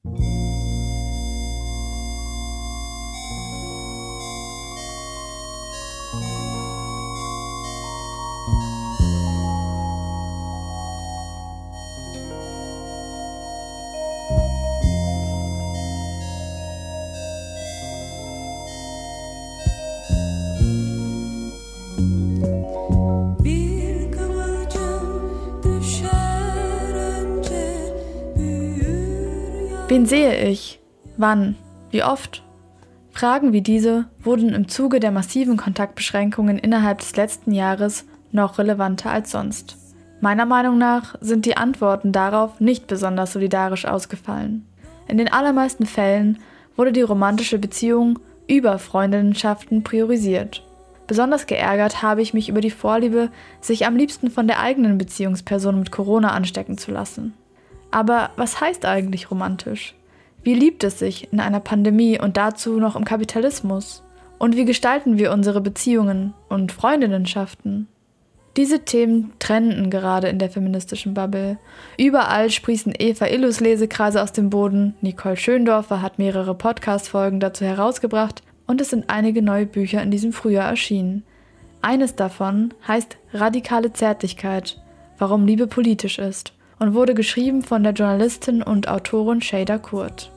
Wen sehe ich? Wann? Wie oft? Fragen wie diese wurden im Zuge der massiven Kontaktbeschränkungen innerhalb des letzten Jahres noch relevanter als sonst. Meiner Meinung nach sind die Antworten darauf nicht besonders solidarisch ausgefallen. In den allermeisten Fällen wurde die romantische Beziehung über Freundinnenschaften priorisiert. Besonders geärgert habe ich mich über die Vorliebe, sich am liebsten von der eigenen Beziehungsperson mit Corona anstecken zu lassen. Aber was heißt eigentlich romantisch? Wie liebt es sich in einer Pandemie und dazu noch im Kapitalismus? Und wie gestalten wir unsere Beziehungen und Freundinnenschaften? Diese Themen trenden gerade in der feministischen Bubble. Überall sprießen Eva Illus Lesekreise aus dem Boden, Nicole Schöndorfer hat mehrere Podcast-Folgen dazu herausgebracht und es sind einige neue Bücher in diesem Frühjahr erschienen. Eines davon heißt Radikale Zärtlichkeit, warum Liebe politisch ist, und wurde geschrieben von der Journalistin und Autorin Şeyda Kurt.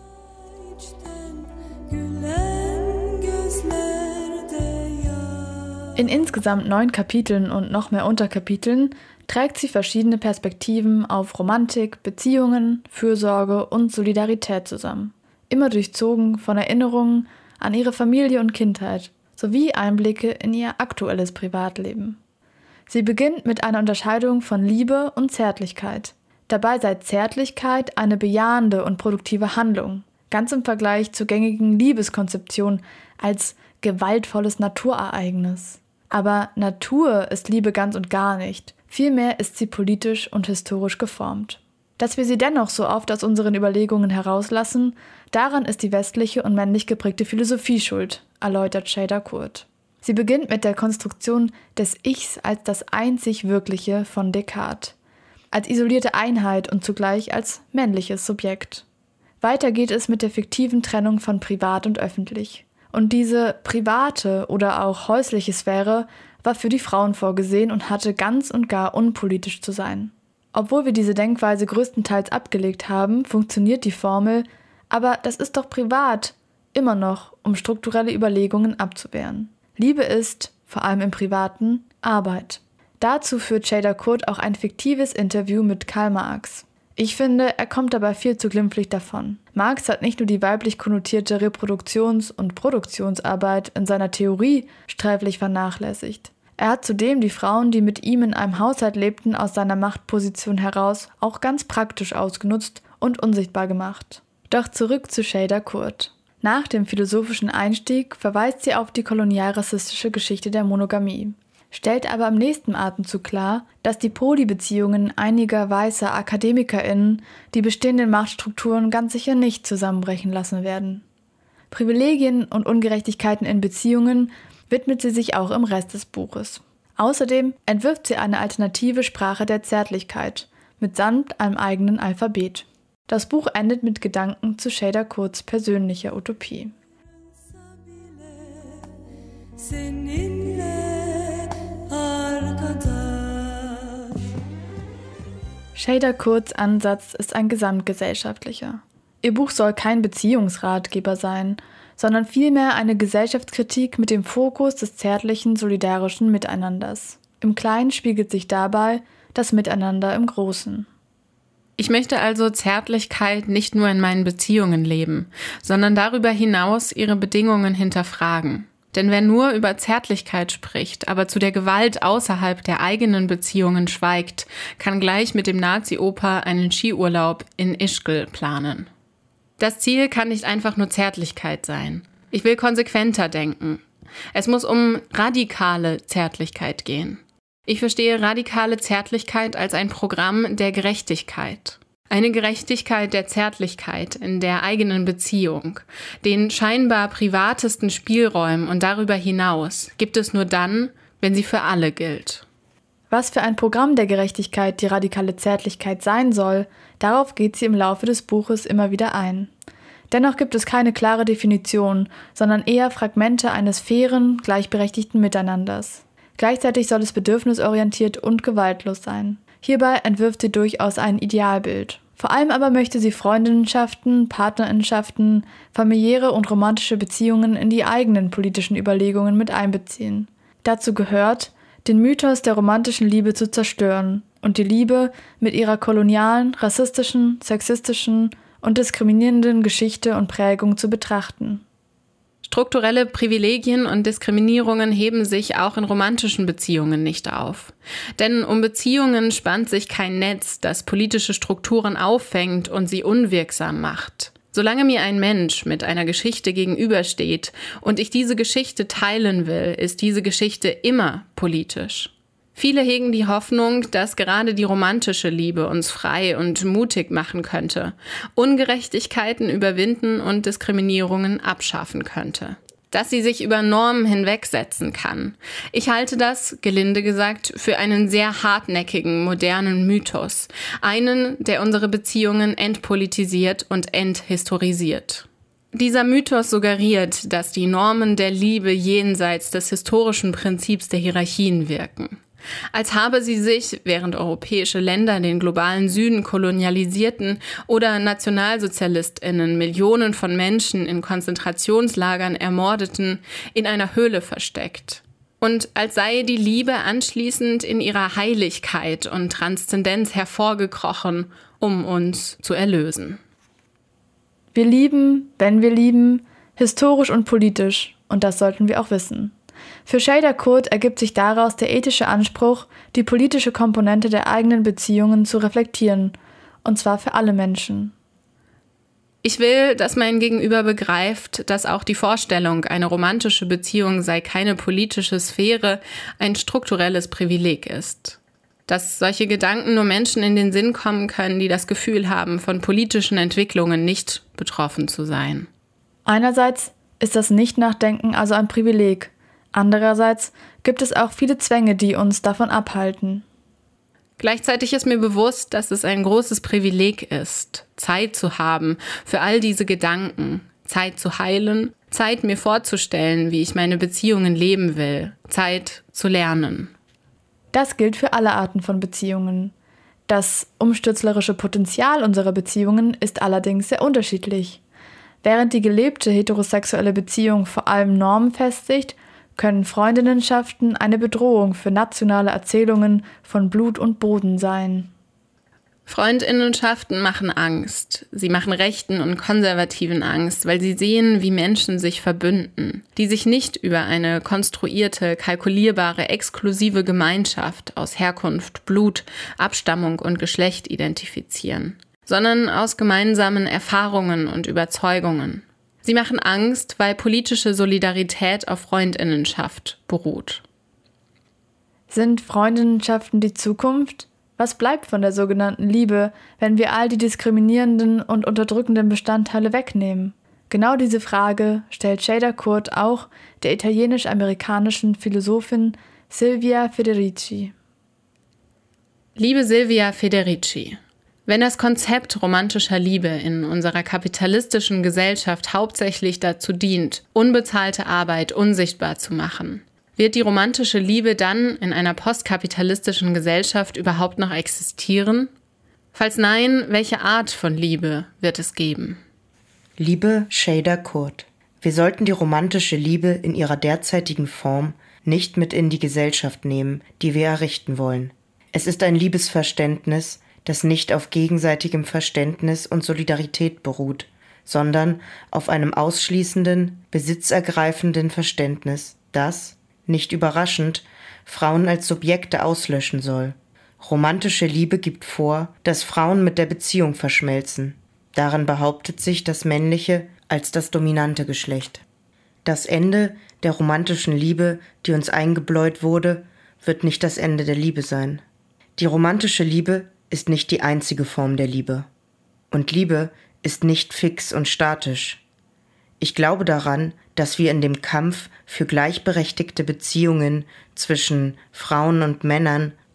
In insgesamt 9 Kapiteln und noch mehr Unterkapiteln trägt sie verschiedene Perspektiven auf Romantik, Beziehungen, Fürsorge und Solidarität zusammen. Immer durchzogen von Erinnerungen an ihre Familie und Kindheit, sowie Einblicke in ihr aktuelles Privatleben. Sie beginnt mit einer Unterscheidung von Liebe und Zärtlichkeit. Dabei sei Zärtlichkeit eine bejahende und produktive Handlung, ganz im Vergleich zur gängigen Liebeskonzeption als gewaltvolles Naturereignis. Aber Natur ist Liebe ganz und gar nicht, vielmehr ist sie politisch und historisch geformt. Dass wir sie dennoch so oft aus unseren Überlegungen herauslassen, daran ist die westliche und männlich geprägte Philosophie schuld, erläutert Şeyda Kurt. Sie beginnt mit der Konstruktion des Ichs als das einzig Wirkliche von Descartes, als isolierte Einheit und zugleich als männliches Subjekt. Weiter geht es mit der fiktiven Trennung von privat und öffentlich. Und diese private oder auch häusliche Sphäre war für die Frauen vorgesehen und hatte ganz und gar unpolitisch zu sein. Obwohl wir diese Denkweise größtenteils abgelegt haben, funktioniert die Formel, aber das ist doch privat, immer noch, um strukturelle Überlegungen abzuwehren. Liebe ist, vor allem im Privaten, Arbeit. Dazu führt Şeyda Kurt auch ein fiktives Interview mit Karl Marx. Ich finde, er kommt dabei viel zu glimpflich davon. Marx hat nicht nur die weiblich konnotierte Reproduktions- und Produktionsarbeit in seiner Theorie sträflich vernachlässigt. Er hat zudem die Frauen, die mit ihm in einem Haushalt lebten, aus seiner Machtposition heraus auch ganz praktisch ausgenutzt und unsichtbar gemacht. Doch zurück zu Şeyda Kurt. Nach dem philosophischen Einstieg verweist sie auf die kolonialrassistische Geschichte der Monogamie, stellt aber im nächsten Atemzug klar, dass die Polybeziehungen einiger weißer AkademikerInnen die bestehenden Machtstrukturen ganz sicher nicht zusammenbrechen lassen werden. Privilegien und Ungerechtigkeiten in Beziehungen widmet sie sich auch im Rest des Buches. Außerdem entwirft sie eine alternative Sprache der Zärtlichkeit, mitsamt einem eigenen Alphabet. Das Buch endet mit Gedanken zu Şeyda Kurts persönlicher Utopie. Şeyda Kurts Ansatz ist ein gesamtgesellschaftlicher. Ihr Buch soll kein Beziehungsratgeber sein, sondern vielmehr eine Gesellschaftskritik mit dem Fokus des zärtlichen, solidarischen Miteinanders. Im Kleinen spiegelt sich dabei das Miteinander im Großen. Ich möchte also Zärtlichkeit nicht nur in meinen Beziehungen leben, sondern darüber hinaus ihre Bedingungen hinterfragen. Denn wer nur über Zärtlichkeit spricht, aber zu der Gewalt außerhalb der eigenen Beziehungen schweigt, kann gleich mit dem Nazi-Opa einen Skiurlaub in Ischgl planen. Das Ziel kann nicht einfach nur Zärtlichkeit sein. Ich will konsequenter denken. Es muss um radikale Zärtlichkeit gehen. Ich verstehe radikale Zärtlichkeit als ein Programm der Gerechtigkeit. Eine Gerechtigkeit der Zärtlichkeit in der eigenen Beziehung. Den scheinbar privatesten Spielräumen und darüber hinaus gibt es nur dann, wenn sie für alle gilt. Was für ein Programm der Gerechtigkeit die radikale Zärtlichkeit sein soll, darauf geht sie im Laufe des Buches immer wieder ein. Dennoch gibt es keine klare Definition, sondern eher Fragmente eines fairen, gleichberechtigten Miteinanders. Gleichzeitig soll es bedürfnisorientiert und gewaltlos sein. Hierbei entwirft sie durchaus ein Idealbild. Vor allem aber möchte sie Freundinnenschaften, Partnerinnenschaften, familiäre und romantische Beziehungen in die eigenen politischen Überlegungen mit einbeziehen. Dazu gehört, den Mythos der romantischen Liebe zu zerstören und die Liebe mit ihrer kolonialen, rassistischen, sexistischen und diskriminierenden Geschichte und Prägung zu betrachten. Strukturelle Privilegien und Diskriminierungen heben sich auch in romantischen Beziehungen nicht auf. Denn um Beziehungen spannt sich kein Netz, das politische Strukturen auffängt und sie unwirksam macht. Solange mir ein Mensch mit einer Geschichte gegenübersteht und ich diese Geschichte teilen will, ist diese Geschichte immer politisch. Viele hegen die Hoffnung, dass gerade die romantische Liebe uns frei und mutig machen könnte, Ungerechtigkeiten überwinden und Diskriminierungen abschaffen könnte. Dass sie sich über Normen hinwegsetzen kann. Ich halte das, gelinde gesagt, für einen sehr hartnäckigen, modernen Mythos. Einen, der unsere Beziehungen entpolitisiert und enthistorisiert. Dieser Mythos suggeriert, dass die Normen der Liebe jenseits des historischen Prinzips der Hierarchien wirken. Als habe sie sich, während europäische Länder den globalen Süden kolonialisierten oder NationalsozialistInnen Millionen von Menschen in Konzentrationslagern ermordeten, in einer Höhle versteckt. Und als sei die Liebe anschließend in ihrer Heiligkeit und Transzendenz hervorgekrochen, um uns zu erlösen. Wir lieben, wenn wir lieben, historisch und politisch, und das sollten wir auch wissen. Für Shader Kurt ergibt sich daraus der ethische Anspruch, die politische Komponente der eigenen Beziehungen zu reflektieren, und zwar für alle Menschen. Ich will, dass mein Gegenüber begreift, dass auch die Vorstellung, eine romantische Beziehung sei keine politische Sphäre, ein strukturelles Privileg ist. Dass solche Gedanken nur Menschen in den Sinn kommen können, die das Gefühl haben, von politischen Entwicklungen nicht betroffen zu sein. Einerseits ist das Nicht-Nachdenken also ein Privileg. Andererseits gibt es auch viele Zwänge, die uns davon abhalten. Gleichzeitig ist mir bewusst, dass es ein großes Privileg ist, Zeit zu haben für all diese Gedanken, Zeit zu heilen, Zeit mir vorzustellen, wie ich meine Beziehungen leben will, Zeit zu lernen. Das gilt für alle Arten von Beziehungen. Das umstürzlerische Potenzial unserer Beziehungen ist allerdings sehr unterschiedlich. Während die gelebte heterosexuelle Beziehung vor allem Normen festigt, können Freundinnenschaften eine Bedrohung für nationale Erzählungen von Blut und Boden sein. Freundinnenschaften machen Angst. Sie machen Rechten und Konservativen Angst, weil sie sehen, wie Menschen sich verbünden, die sich nicht über eine konstruierte, kalkulierbare, exklusive Gemeinschaft aus Herkunft, Blut, Abstammung und Geschlecht identifizieren, sondern aus gemeinsamen Erfahrungen und Überzeugungen. Sie machen Angst, weil politische Solidarität auf Freundinnenschaft beruht. Sind Freundinnenschaften die Zukunft? Was bleibt von der sogenannten Liebe, wenn wir all die diskriminierenden und unterdrückenden Bestandteile wegnehmen? Genau diese Frage stellt Shader Kurt auch der italienisch-amerikanischen Philosophin Silvia Federici. Liebe Silvia Federici, wenn das Konzept romantischer Liebe in unserer kapitalistischen Gesellschaft hauptsächlich dazu dient, unbezahlte Arbeit unsichtbar zu machen, wird die romantische Liebe dann in einer postkapitalistischen Gesellschaft überhaupt noch existieren? Falls nein, welche Art von Liebe wird es geben? Liebe Shader Kurt, wir sollten die romantische Liebe in ihrer derzeitigen Form nicht mit in die Gesellschaft nehmen, die wir errichten wollen. Es ist ein Liebesverständnis, das nicht auf gegenseitigem Verständnis und Solidarität beruht, sondern auf einem ausschließenden, besitzergreifenden Verständnis, das, nicht überraschend, Frauen als Subjekte auslöschen soll. Romantische Liebe gibt vor, dass Frauen mit der Beziehung verschmelzen. Darin behauptet sich das männliche als das dominante Geschlecht. Das Ende der romantischen Liebe, die uns eingebläut wurde, wird nicht das Ende der Liebe sein. Die romantische Liebe ist nicht die einzige Form der Liebe. Und Liebe ist nicht fix und statisch. Ich glaube daran, dass wir in dem Kampf für gleichberechtigte Beziehungen zwischen Frauen und Männern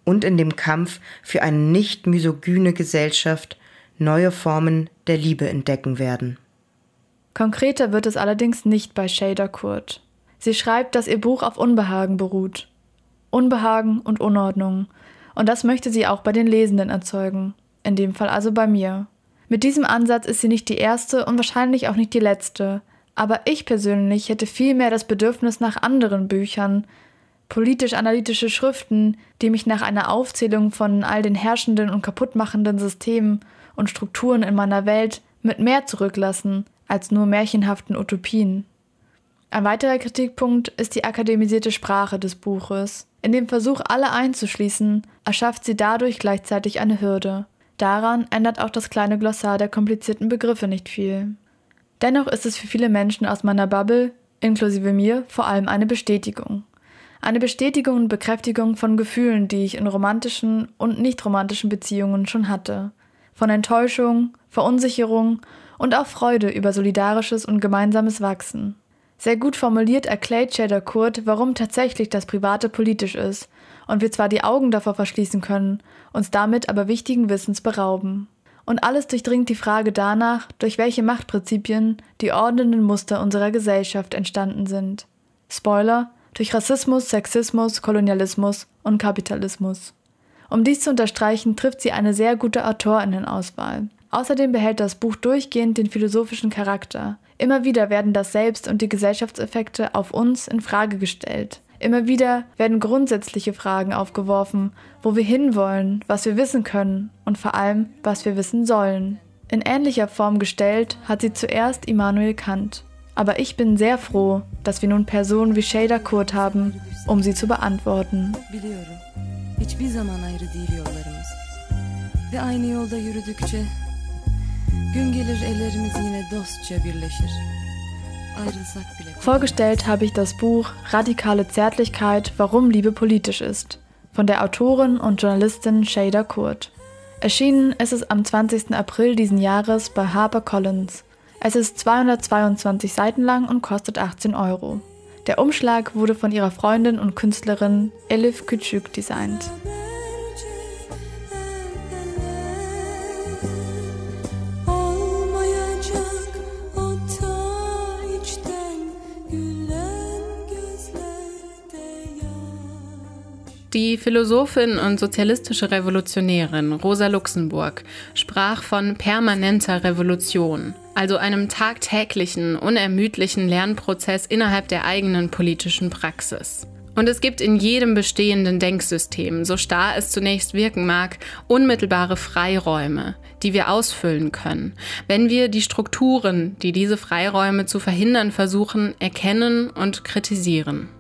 und in dem Kampf für eine nicht misogyne Gesellschaft neue Formen der Liebe entdecken werden. Konkreter wird es allerdings nicht bei Shada Kurt. Sie schreibt, dass ihr Buch auf Unbehagen beruht. Unbehagen und Unordnung. Und das möchte sie auch bei den Lesenden erzeugen. In dem Fall also bei mir. Mit diesem Ansatz ist sie nicht die erste und wahrscheinlich auch nicht die letzte. Aber ich persönlich hätte viel mehr das Bedürfnis nach anderen Büchern, politisch-analytische Schriften, die mich nach einer Aufzählung von all den herrschenden und kaputtmachenden Systemen und Strukturen in meiner Welt mit mehr zurücklassen als nur märchenhaften Utopien. Ein weiterer Kritikpunkt ist die akademisierte Sprache des Buches. In dem Versuch, alle einzuschließen, erschafft sie dadurch gleichzeitig eine Hürde. Daran ändert auch das kleine Glossar der komplizierten Begriffe nicht viel. Dennoch ist es für viele Menschen aus meiner Bubble, inklusive mir, vor allem eine Bestätigung. Eine Bestätigung und Bekräftigung von Gefühlen, die ich in romantischen und nicht romantischen Beziehungen schon hatte. Von Enttäuschung, Verunsicherung und auch Freude über solidarisches und gemeinsames Wachsen. Sehr gut formuliert erklärt Shada Kurt, warum tatsächlich das Private politisch ist und wir zwar die Augen davor verschließen können, uns damit aber wichtigen Wissens berauben. Und alles durchdringt die Frage danach, durch welche Machtprinzipien die ordnenden Muster unserer Gesellschaft entstanden sind. Spoiler: durch Rassismus, Sexismus, Kolonialismus und Kapitalismus. Um dies zu unterstreichen, trifft sie eine sehr gute AutorInnenauswahl. Außerdem behält das Buch durchgehend den philosophischen Charakter. Immer wieder werden das Selbst und die Gesellschaftseffekte auf uns in Frage gestellt. Immer wieder werden grundsätzliche Fragen aufgeworfen, wo wir hinwollen, was wir wissen können und vor allem, was wir wissen sollen. In ähnlicher Form gestellt hat sie zuerst Immanuel Kant. Aber ich bin sehr froh, dass wir nun Personen wie Shada Kurt haben, um sie zu beantworten. Hiçbir zaman ayrı değil yollarımız. Ve aynı yolda yürüdükçe gün gelir ellerimiz yine dostça birleşir. Ayrılsak bile. Vorgestellt habe ich das Buch Radikale Zärtlichkeit, warum Liebe politisch ist, von der Autorin und Journalistin Shada Kurt. Erschienen ist es am 20. April diesen Jahres bei HarperCollins. Es ist 222 Seiten lang und kostet 18 €. Der Umschlag wurde von ihrer Freundin und Künstlerin Elif Küçük designt. Die Philosophin und sozialistische Revolutionärin Rosa Luxemburg sprach von permanenter Revolution, also einem tagtäglichen, unermüdlichen Lernprozess innerhalb der eigenen politischen Praxis. Und es gibt in jedem bestehenden Denksystem, so starr es zunächst wirken mag, unmittelbare Freiräume, die wir ausfüllen können, wenn wir die Strukturen, die diese Freiräume zu verhindern versuchen, erkennen und kritisieren.